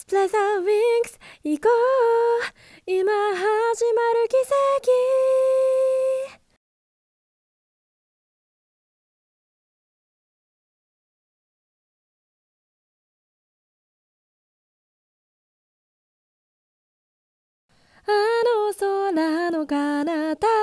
スプレッサーウィングス行こう、今始まる奇跡。あの空の彼方、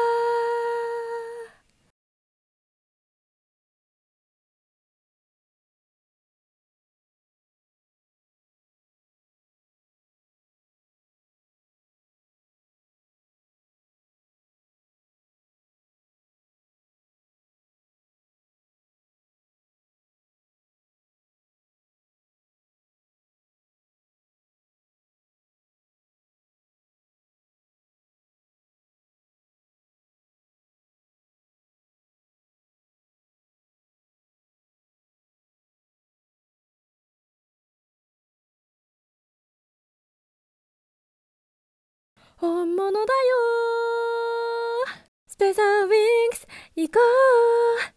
本物だよ。スペーサーウィングス行こう。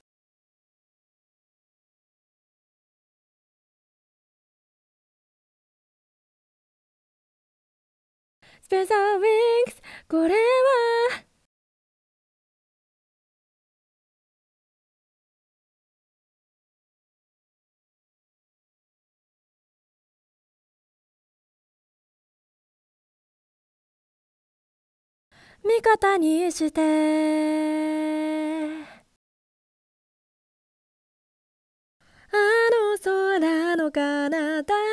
スペーサーウィングス、これは味方にして、あの空の彼方